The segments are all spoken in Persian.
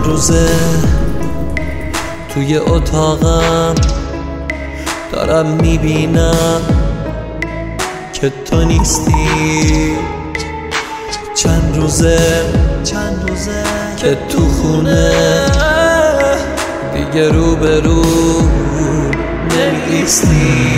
روزه توی اتاقم دارم میبینم که تو نیستی. چند روزه که تو خونه دیگه روبرو نمی‌ایستی.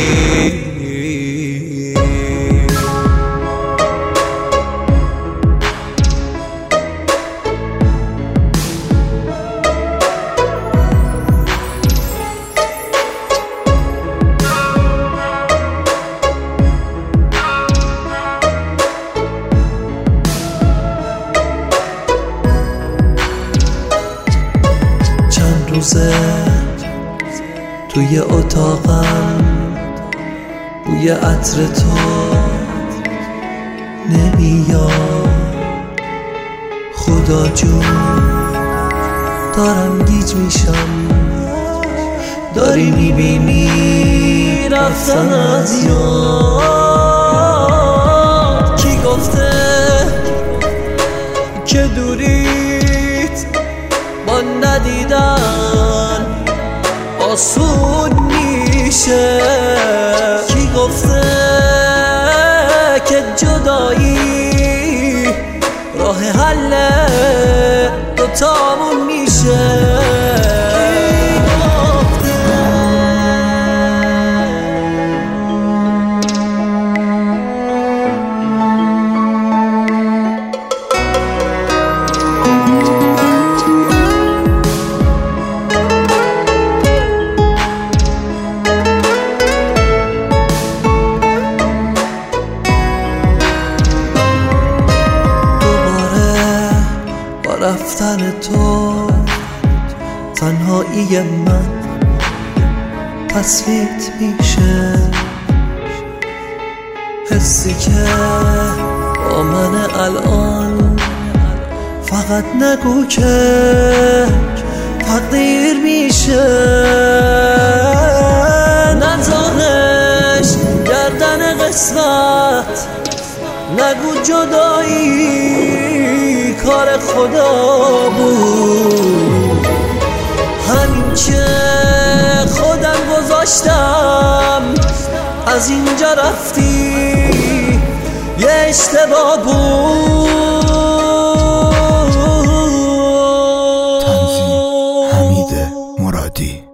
روزه توی اتاقم بوی عطر تو نمیاد. خدا جون دارم گیج میشم، داری میبینی رفتن از یاد. کی گفته که دوریت با ندیدن آسون میشه؟ کی گفته که جدایی راه حل دوتامون میشه؟ رفتن تو تنهایی من تسلیت میشه. حسی که با من الان فقط نگو که تقدیر میشه. نذارش گردن قسمت، نگو جدایی کار خدا بود. همین که خودم گذاشتم از اینجا رفتی یه اشتباه بود. تنظیم حمید مرادی.